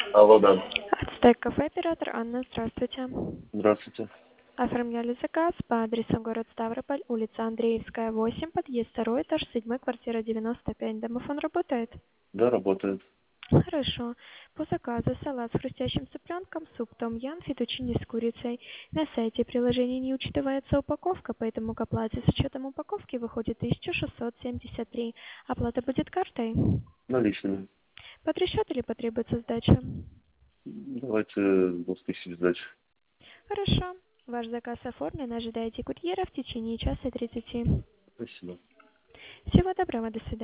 Алло, да. Ацтек кафе, оператор Анна, здравствуйте. Здравствуйте. Оформляли заказ по адресу город Ставрополь, улица Андреевская, 8, подъезд 2, этаж 7, квартира 95. Домофон работает? Да, работает. Хорошо. По заказу салат с хрустящим цыпленком, суп том-ям, фетучини с курицей. На сайте приложения не учитывается упаковка, поэтому к оплате с учетом упаковки выходит 1673. Оплата будет картой. Наличными. Под расчет или потребуется сдача? Давайте 2000 сдачи. Хорошо. Ваш заказ оформлен. Ожидайте курьера в течение часа 30. Спасибо. Всего доброго. До свидания.